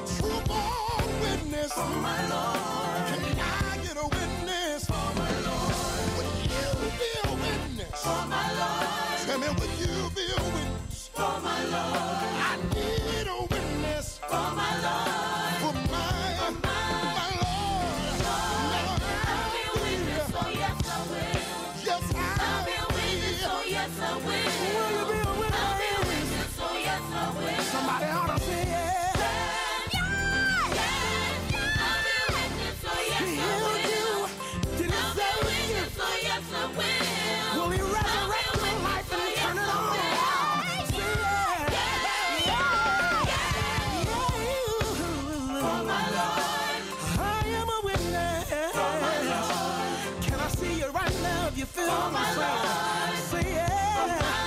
true born witness. For my Lord. Can I get a witness? For my Lord. Would you be a witness? For my Lord. Tell me, would you be a witness? For my Lord. I need a witness. For my Lord. For my Lord. I'll be a witness, oh yes I will. Yes I'll be a witness, oh yes I will. Will you be a witness? I'll be a witness, oh yes I will. Somebody ought to say yeah. Will he resurrect your life and turn it on? For my Lord, I am a witness. For my Lord, can I see you right now if you feel for my Lord? Say yeah.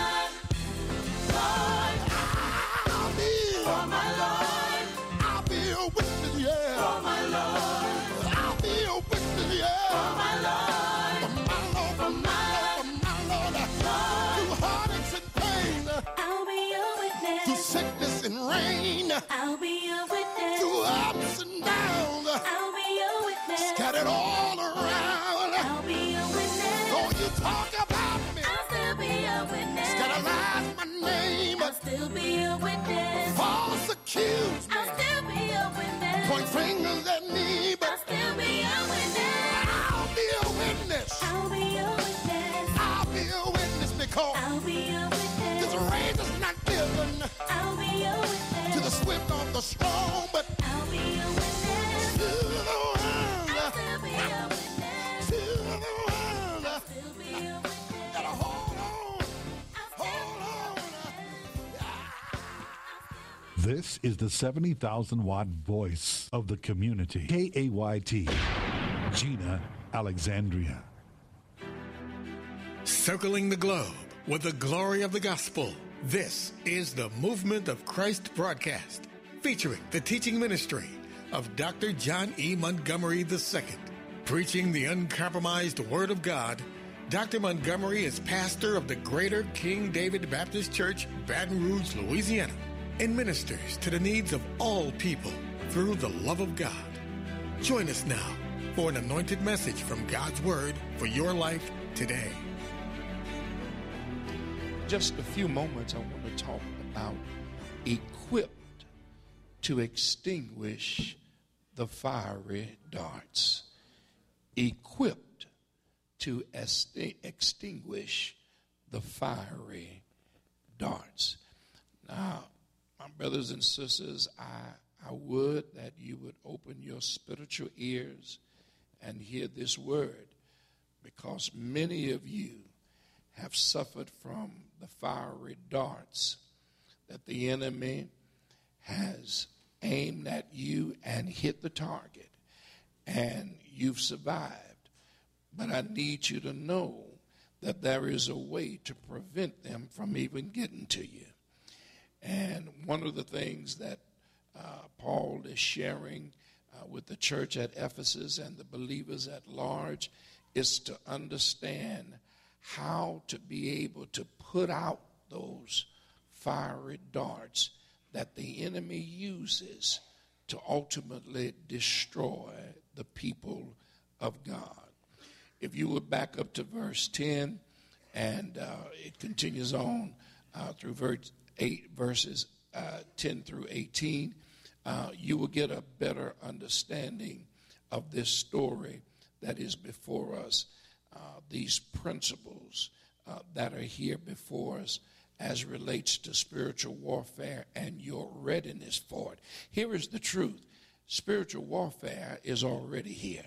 For my Lord, I'll be a witness, yeah. For my Lord, I'll be a witness, yeah. For my Lord, for my Lord, through heartaches and pain, I'll be a witness. Through sickness and rain, I'll be a witness. Through ups and downs, I'll be a witness. Scattered all around, I'll be a witness. Though you talk about me, I'll still be a witness. Scandalize my name, I'll still be a witness. False accuse me, I'll still be a witness. Point fingers at me, but I'll still be a witness. I'll be a witness. I'll be a witness. I'll be a witness because I'll be a witness. This race is not given. I'll be a witness. To the swift or the strong, but I'll be a witness. To the world. I'll still be a witness. To the world. I'll still be a witness. Gotta hold on. Hold on. This is the 70,000 watt voice of the community. KAYT. Gina Alexandria. Circling the globe with the glory of the gospel. This is the Movement of Christ broadcast, featuring the teaching ministry of Dr. John E. Montgomery II. Preaching the uncompromised Word of God, Dr. Montgomery is pastor of the Greater King David Baptist Church, Baton Rouge, Louisiana, and ministers to the needs of all people through the love of God. Join us now for an anointed message from God's Word for your life today. Just a few moments, I want to talk about equipped to extinguish the fiery darts. Equipped to extinguish the fiery darts. Now, my brothers and sisters, I would that you would open your spiritual ears and hear this word, because many of you have suffered from the fiery darts that the enemy has aimed at you and hit the target, and you've survived. But I need you to know that there is a way to prevent them from even getting to you. And one of the things that Paul is sharing with the church at Ephesus and the believers at large is to understand how to be able to put out those fiery darts that the enemy uses to ultimately destroy the people of God. If you would back up to verse 10, and it continues on through verses 10 through 18, you will get a better understanding of this story that is before us. These principles that are here before us as relates to spiritual warfare and your readiness for it. Here is the truth. Spiritual warfare is already here.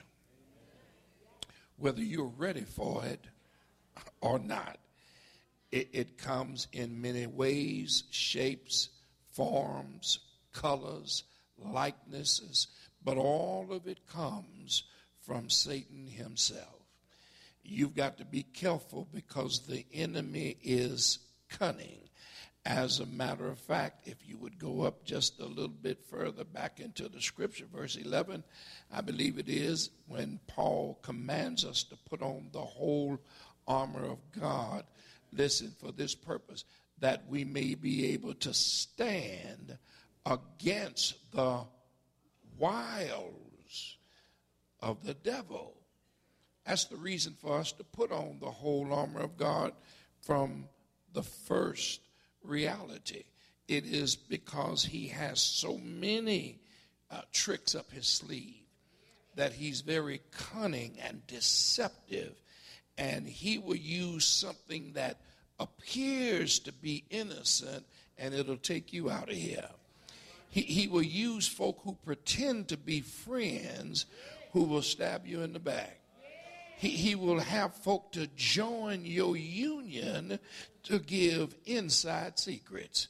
Whether you're ready for it or not, it comes in many ways, shapes, forms, colors, likenesses, but all of it comes from Satan himself. You've got to be careful because the enemy is cunning. As a matter of fact, if you would go up just a little bit further back into the scripture, verse 11, I believe it is, when Paul commands us to put on the whole armor of God, listen, for this purpose, that we may be able to stand against the wiles of the devil. That's the reason for us to put on the whole armor of God from the first reality. It is because he has so many tricks up his sleeve that he's very cunning and deceptive, and he will use something that appears to be innocent and it'll take you out of here. He will use folk who pretend to be friends who will stab you in the back. He will have folk to join your union to give inside secrets.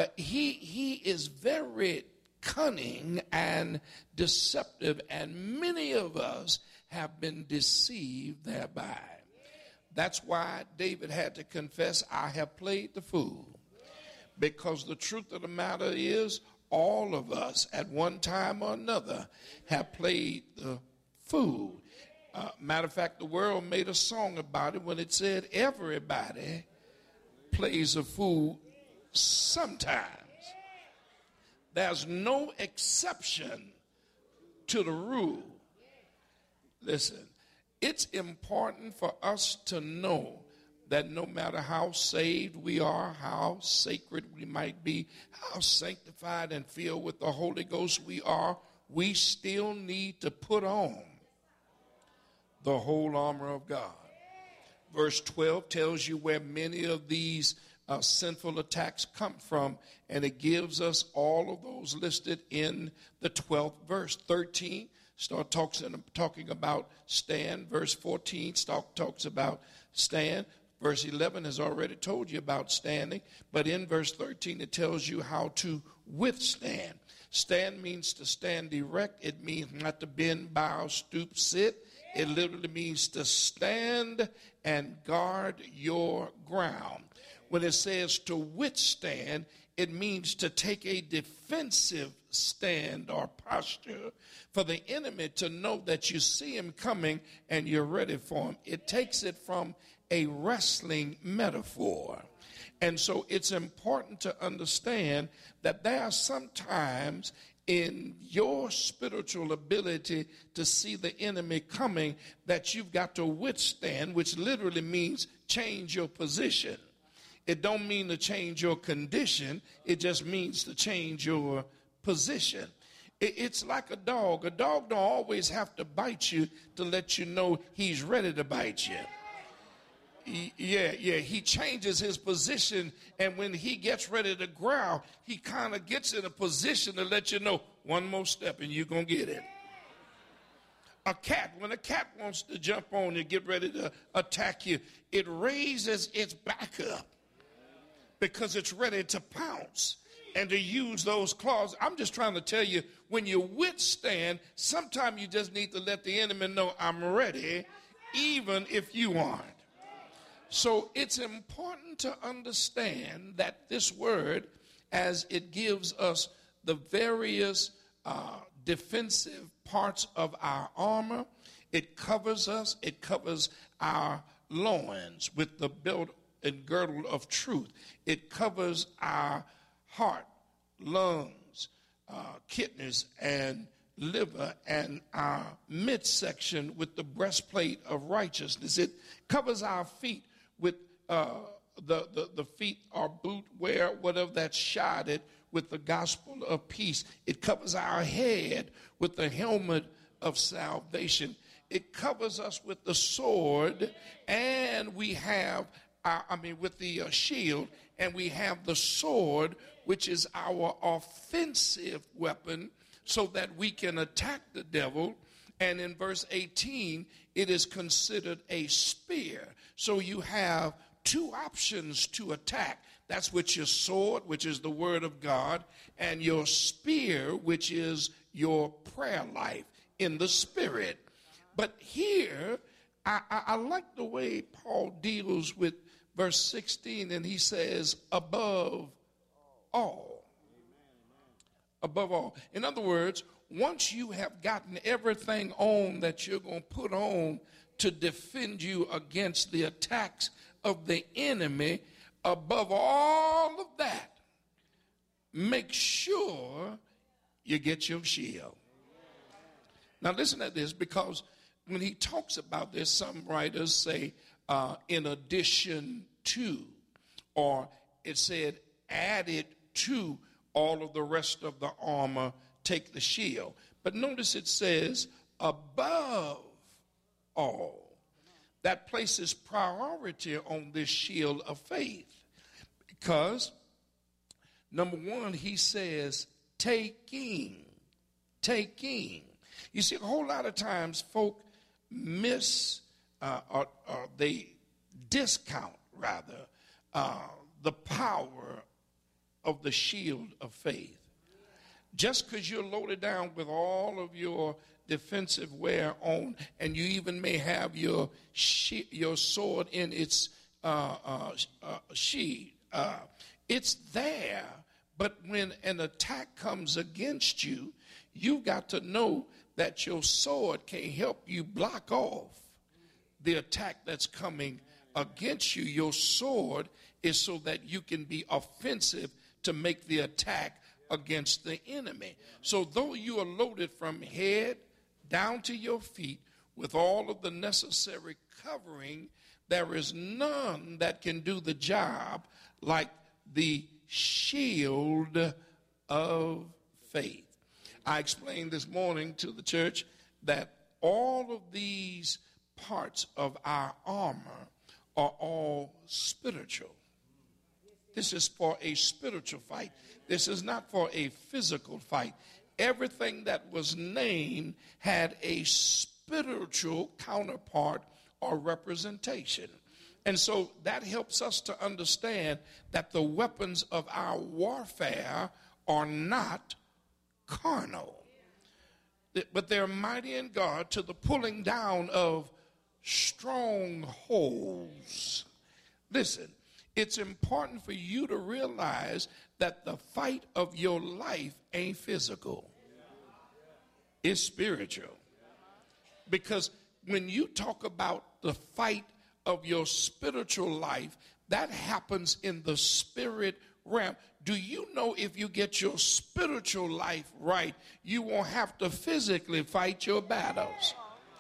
He is very cunning and deceptive, and many of us have been deceived thereby. That's why David had to confess, I have played the fool. Because the truth of the matter is, all of us at one time or another have played the fool. Matter of fact, the world made a song about it when it said everybody plays a fool sometimes. There's no exception to the rule. Listen, it's important for us to know that no matter how saved we are, how sacred we might be, how sanctified and filled with the Holy Ghost we are, we still need to put on the whole armor of God. Verse 12 tells you where many of these sinful attacks come from, and it gives us all of those listed in the 12th verse. 13 talking about stand. Verse 14 talks about stand. Verse 11 has already told you about standing, but in verse 13 it tells you how to withstand. Stand means to stand erect. It means not to bend, bow, stoop, sit. It literally means to stand and guard your ground. When it says to withstand, it means to take a defensive stand or posture for the enemy to know that you see him coming and you're ready for him. It takes it from a wrestling metaphor. And so it's important to understand that there are some times in your spiritual ability to see the enemy coming that you've got to withstand, which literally means change your position. It don't mean to change your condition. It just means to change your position. It's like a dog. A dog don't always have to bite you to let you know he's ready to bite you. Yeah, he changes his position, and when he gets ready to growl, he kind of gets in a position to let you know one more step and you're going to get it. A cat, when a cat wants to jump on you, get ready to attack you, it raises its back up because it's ready to pounce and to use those claws. I'm just trying to tell you, when you withstand, sometimes you just need to let the enemy know I'm ready, even if you aren't. So it's important to understand that this word, as it gives us the various defensive parts of our armor, it covers us, it covers our loins with the belt and girdle of truth. It covers our heart, lungs, kidneys, and liver, and our midsection with the breastplate of righteousness. It covers our feet with the feet or boot wear, whatever that's shodded with the gospel of peace. It covers our head with the helmet of salvation. It covers us with the sword, and we have with the shield, and we have the sword, which is our offensive weapon, so that we can attack the devil. And in verse 18, it is considered a spear. So you have two options to attack. That's with your sword, which is the word of God, and your spear, which is your prayer life in the spirit. But here, I like the way Paul deals with verse 16, and he says, above all. Above all. In other words, once you have gotten everything on that you're going to put on to defend you against the attacks of the enemy, above all of that, make sure you get your shield. Now listen to this, because when he talks about this, some writers say in addition to, or it said added to all of the rest of the armor, take the shield. But notice it says above all. That places priority on this shield of faith, because number one, he says taking. You see, a whole lot of times folk or they discount rather the power of the shield of faith. Just because you're loaded down with all of your defensive wear on, and you even may have your sword in its sheath, it's there. But when an attack comes against you, you've got to know that your sword can help you block off the attack that's coming against you. Your sword is so that you can be offensive to make the attack against the enemy. So though you are loaded from head down to your feet with all of the necessary covering, there is none that can do the job like the shield of faith. I explained this morning to the church that all of these parts of our armor are all spiritual. This is for a spiritual fight. This is not for a physical fight. Everything that was named had a spiritual counterpart or representation. And so that helps us to understand that the weapons of our warfare are not carnal, but they're mighty in God to the pulling down of strongholds. Listen, it's important for you to realize that the fight of your life ain't physical. It's spiritual. Because when you talk about the fight of your spiritual life, that happens in the spirit realm. Do you know if you get your spiritual life right, you won't have to physically fight your battles?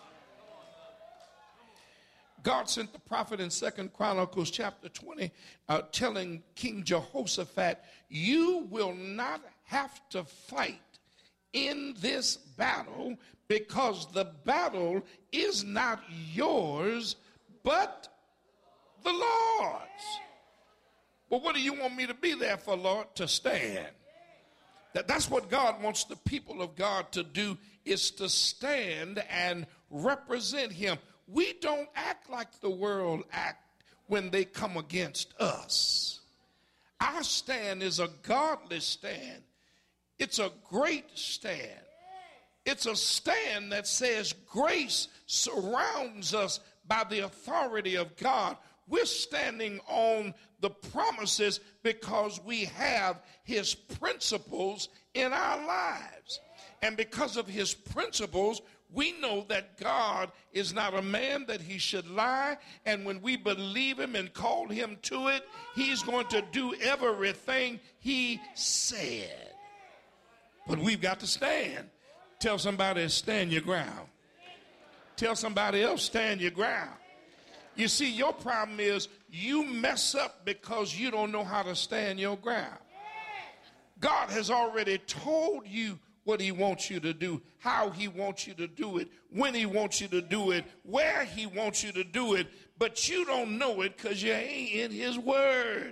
God sent the prophet in 2 Chronicles chapter 20 telling King Jehoshaphat, you will not have to fight in this battle, because the battle is not yours, but the Lord's. Well, what do you want me to be there for, Lord? To stand. That's what God wants the people of God to do, is to stand and represent him. We don't act like the world act when they come against us. Our stand is a godly stand. It's a great stand. It's a stand that says grace surrounds us by the authority of God. We're standing on the promises because we have his principles in our lives. And because of his principles, we know that God is not a man that he should lie. And when we believe him and call him to it, he's going to do everything he said. But we've got to stand. Tell somebody, stand your ground. Tell somebody else, stand your ground. You see, your problem is you mess up because you don't know how to stand your ground. God has already told you what he wants you to do, how he wants you to do it, when he wants you to do it, where he wants you to do it, but you don't know it because you ain't in his word.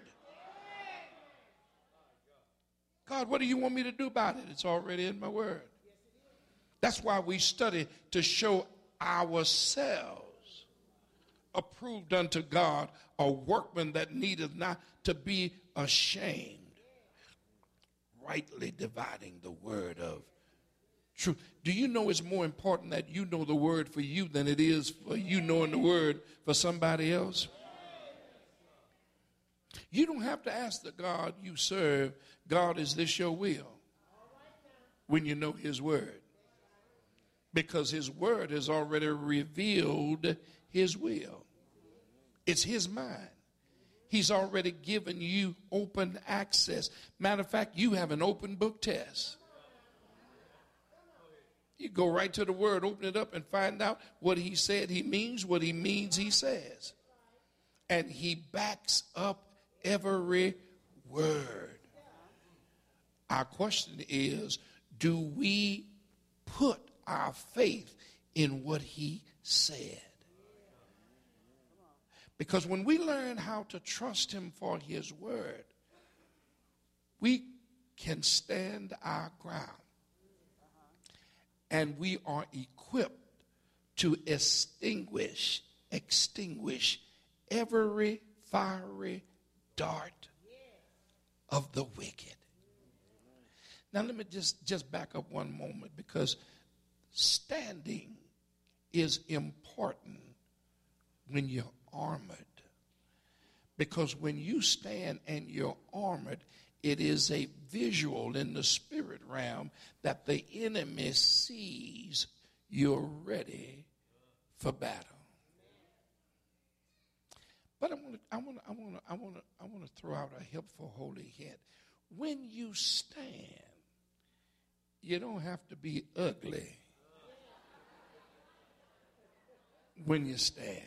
God, what do you want me to do about it? It's already in my word. That's why we study to show ourselves approved unto God, a workman that needeth not to be ashamed, rightly dividing the word of truth. Do you know it's more important that you know the word for you than it is for you knowing the word for somebody else? You don't have to ask the God you serve, God, is this your will? When you know his word. Because his word has already revealed his will. It's his mind. He's already given you open access. Matter of fact, you have an open book test. You go right to the word, open it up, and find out what he said he means, what he means he says. And he backs up every word. Our question is, do we put our faith in what he said? Because when we learn how to trust him for his word, we can stand our ground. And we are equipped to extinguish every fiery dart of the wicked. Now let me just back up one moment, because standing is important when you're armored. Because when you stand and you're armored, it is a visual in the spirit realm that the enemy sees you're ready for battle. But I want to throw out a helpful holy hint. When you stand, you don't have to be ugly when you stand.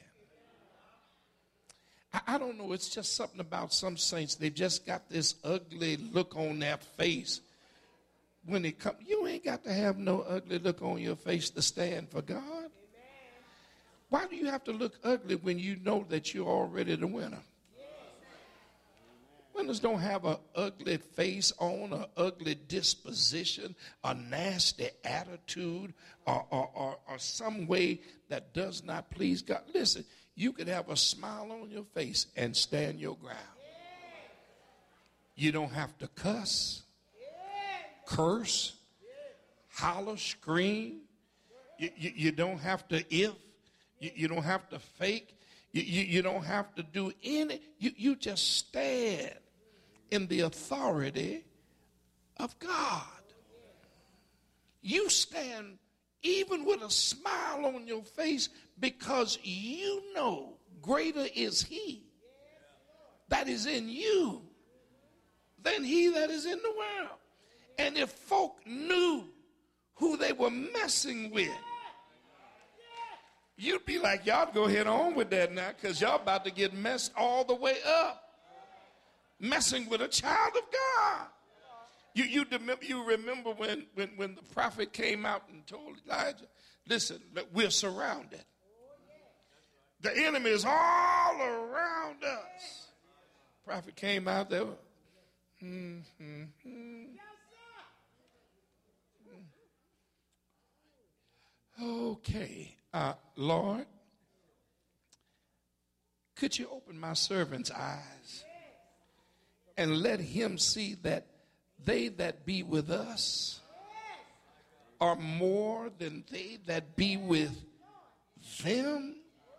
I don't know, it's just something about some saints. They've just got this ugly look on their face when they come. You ain't got to have no ugly look on your face to stand for God. Amen. Why do you have to look ugly when you know that you're already the winner? Winners don't have an ugly face on, an ugly disposition, a nasty attitude, or some way that does not please God. Listen, you could have a smile on your face and stand your ground. You don't have to cuss, curse, holler, scream. You don't have to you don't have to fake. You don't have to do any. You just stand in the authority of God. You stand even with a smile on your face, because you know greater is he that is in you than he that is in the world. And if folk knew who they were messing with, you'd be like, y'all go ahead on with that now, because y'all about to get messed all the way up. Messing with a child of God. You remember when the prophet came out and told Elijah, listen, we're surrounded. The enemy is all around us. Prophet came out there. Okay, Lord, could you open my servant's eyes and let him see that they that be with us are more than they that be with them?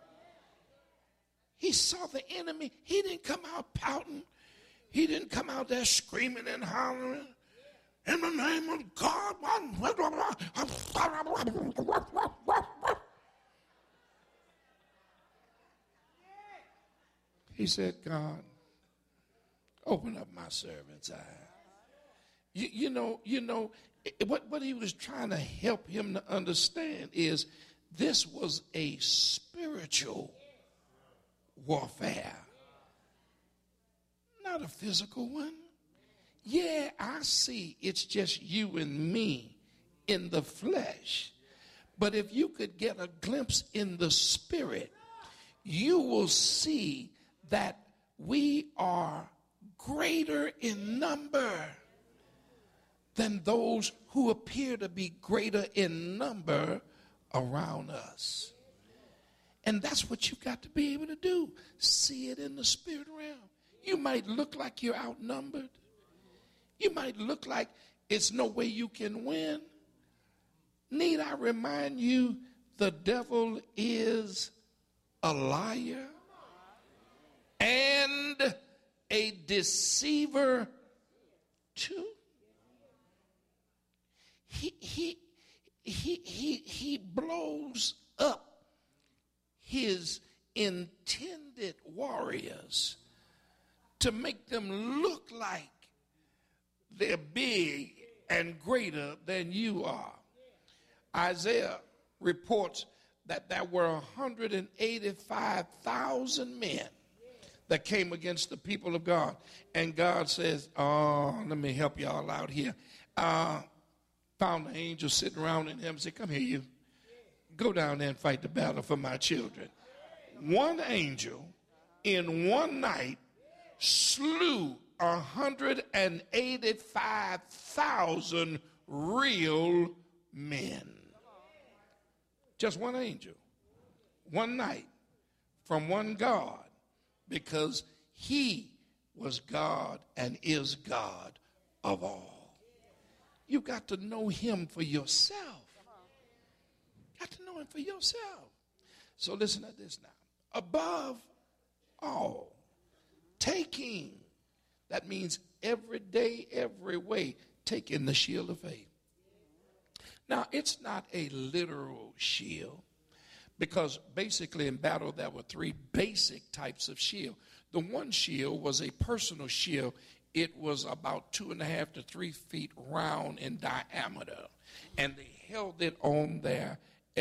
He saw the enemy. He didn't come out pouting. He didn't come out there screaming and hollering. In the name of God. He said, God, open up my servant's eye. You know, what he was trying to help him to understand is this was a spiritual warfare, not a physical one. Yeah, I see it's just you and me in the flesh. But if you could get a glimpse in the spirit, you will see that we are greater in number than those who appear to be greater in number around us. And that's what you've got to be able to do. See it in the spirit realm. You might look like you're outnumbered. You might look like it's no way you can win. Need I remind you, the devil is a liar and a deceiver too. He blows up his intended warriors to make them look like they're big and greater than you are. Isaiah reports that there were 185,000 men that came against the people of God. And God says, oh, let me help y'all out here. Found an angel sitting around in heaven and said, come here, you. Go down there and fight the battle for my children. One angel in one night slew 185,000 real men. Just one angel, one night, from one God, because he was God and is God of all. You got to know him for yourself. Got to know him for yourself. So listen to this now. Above all, taking, that means every day, every way, taking the shield of faith. Now, it's not a literal shield, because basically in battle there were three basic types of shield. The one shield was a personal shield. It was about 2.5 to 3 feet round in diameter, and they held it on their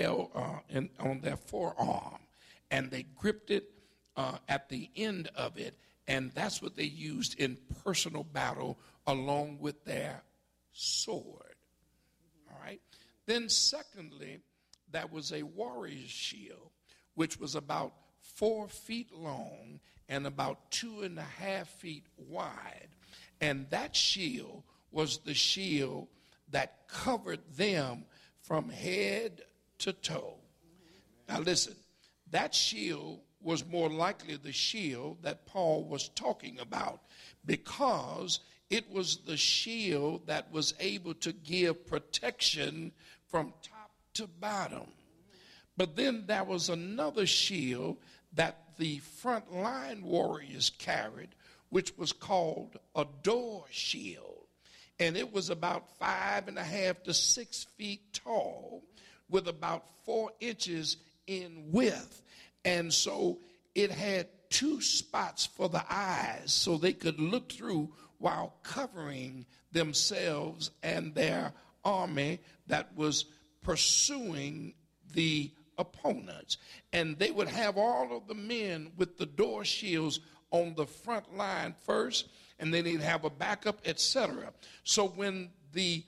forearm, and they gripped it at the end of it, and that's what they used in personal battle along with their sword. All right. Then secondly, there was a warrior's shield, which was about 4 feet long and about 2.5 feet wide. And that shield was the shield that covered them from head to toe. Now listen, that shield was more likely the shield that Paul was talking about, because it was the shield that was able to give protection from top to bottom. But then there was another shield that the front line warriors carried, which was called a door shield. And it was about 5.5 to 6 feet tall, with about 4 inches in width. And so it had 2 spots for the eyes so they could look through while covering themselves and their army that was pursuing the opponents. And they would have all of the men with the door shields on the front line first, and then they'd have a backup, etc. So when the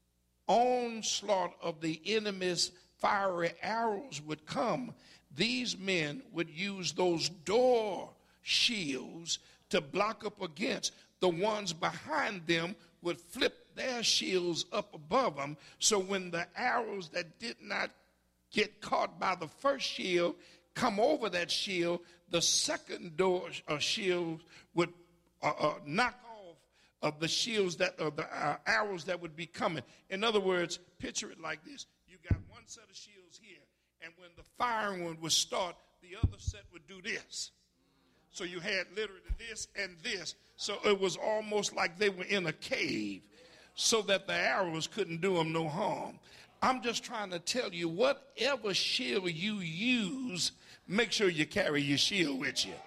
onslaught of the enemy's fiery arrows would come, these men would use those door shields to block up against. The ones behind them would flip their shields up above them, so when the arrows that did not get caught by the first shield come over that shield, the second door shield would knock off of the shields that the arrows that would be coming. In other words, picture it like this. You got one set of shields here, and when the firing one would start, the other set would do this. So you had literally this and this. So it was almost like they were in a cave, so that the arrows couldn't do them no harm. I'm just trying to tell you, whatever shield you use, make sure you carry your shield with you,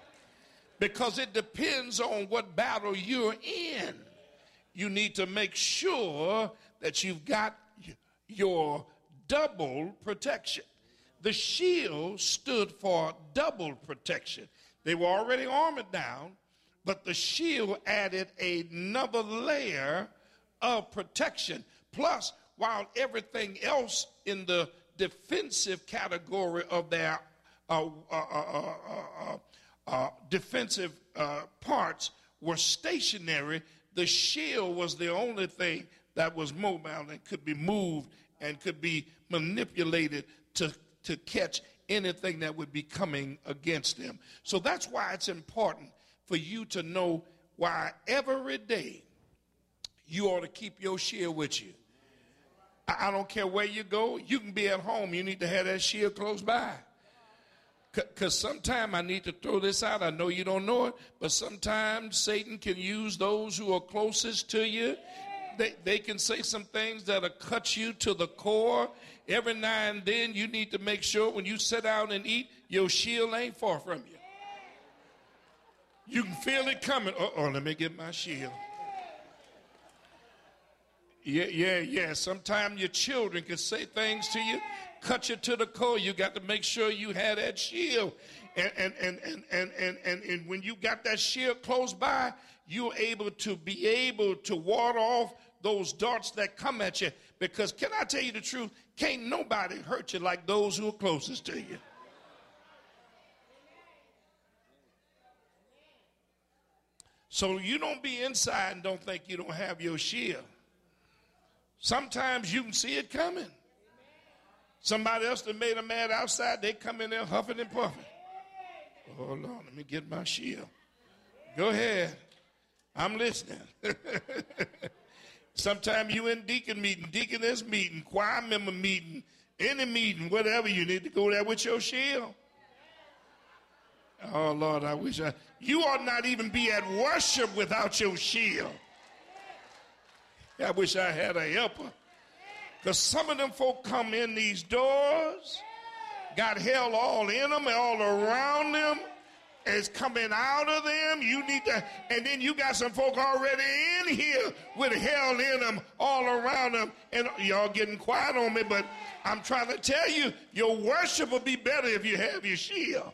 because it depends on what battle you're in. You need to make sure that you've got your double protection. The shield stood for double protection. They were already armored down, but the shield added another layer of protection. Plus, while everything else in the defensive category of their defensive parts were stationary, the shield was the only thing that was mobile and could be moved and could be manipulated to catch anything that would be coming against them. So that's why it's important for you to know why every day you ought to keep your shield with you. I don't care where you go. You can be at home. You need to have that shield close by. Because sometimes I need to throw this out. I know you don't know it, but sometimes Satan can use those who are closest to you. They can say some things that'll cut you to the core. Every now and then you need to make sure when you sit down and eat, your shield ain't far from you. You can feel it coming. Let me get my shield. Yeah. Sometimes your children can say things to you, cut you to the core. You got to make sure you have that shield. And when you got that shield close by, you're able to ward off those darts that come at you. Because can I tell you the truth? Can't nobody hurt you like those who are closest to you. So you don't be inside and don't think you don't have your shield. Sometimes you can see it coming. Somebody else that made a mad outside, they come in there huffing and puffing. Oh, Lord, let me get my shield. Go ahead. I'm listening. Sometimes you in deacon meeting, deaconess meeting, choir member meeting, any meeting, whatever, you need to go there with your shield. Oh, Lord, you ought not even be at worship without your shield. I wish I had a helper. Because some of them folk come in these doors, got hell all in them, all around them, is coming out of them. And then you got some folk already in here with hell in them, all around them. And y'all getting quiet on me, but I'm trying to tell you, your worship will be better if you have your shield.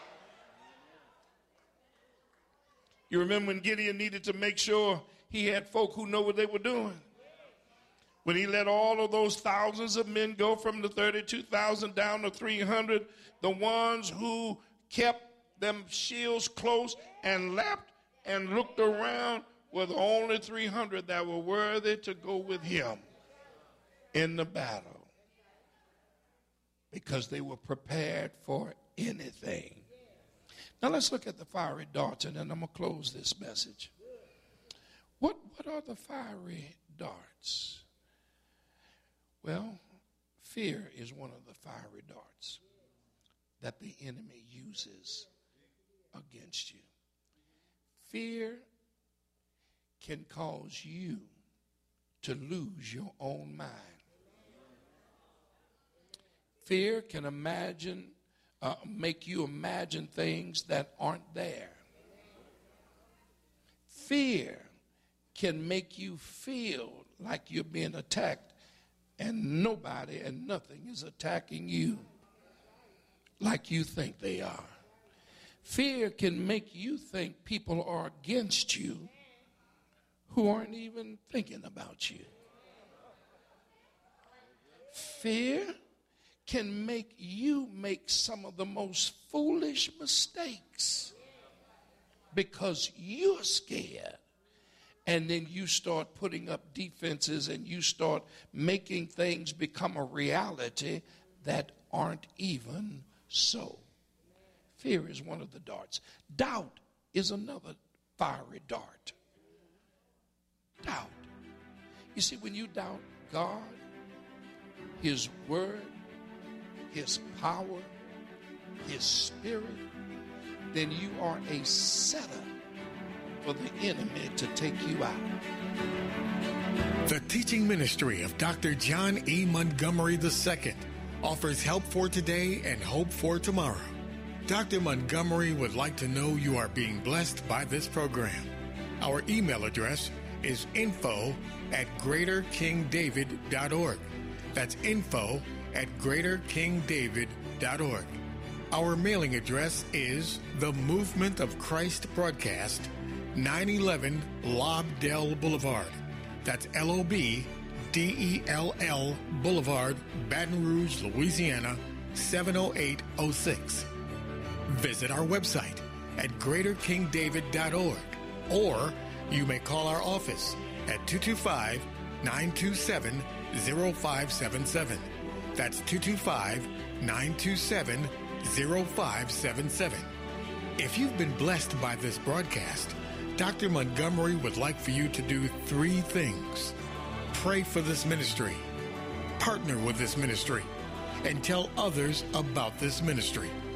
You remember when Gideon needed to make sure he had folk who know what they were doing? When he let all of those thousands of men go from the 32,000 down to 300, the ones who kept them shields close and lapped and looked around were the only 300 that were worthy to go with him in the battle, because they were prepared for anything. Now let's look at the fiery darts, and then I'm going to close this message. What are the fiery darts? Well, fear is one of the fiery darts that the enemy uses against you. Fear can cause you to lose your own mind. Fear can make you imagine things that aren't there. Fear can make you feel like you're being attacked, and nobody and nothing is attacking you like you think they are. Fear can make you think people are against you who aren't even thinking about you. Fear can make you make some of the most foolish mistakes because you're scared. And then you start putting up defenses and you start making things become a reality that aren't even so. Fear is one of the darts. Doubt is another fiery dart. Doubt. You see, when you doubt God, His word, His power, His spirit, then you are a setup for the enemy to take you out. The teaching ministry of Dr. John E. Montgomery II offers help for today and hope for tomorrow. Dr. Montgomery would like to know you are being blessed by this program. Our email address is info@greaterkingdavid.org. That's info@greaterkingdavid.org. Our mailing address is The Movement of Christ Broadcast, 911 Lobdell Boulevard. That's LOBDELL Boulevard, Baton Rouge, Louisiana, 70806. Visit our website at greaterkingdavid.org, or you may call our office at 225-927-0577. That's 225-927-0577. If you've been blessed by this broadcast, Dr. Montgomery would like for you to do 3 things. Pray for this ministry, partner with this ministry, and tell others about this ministry.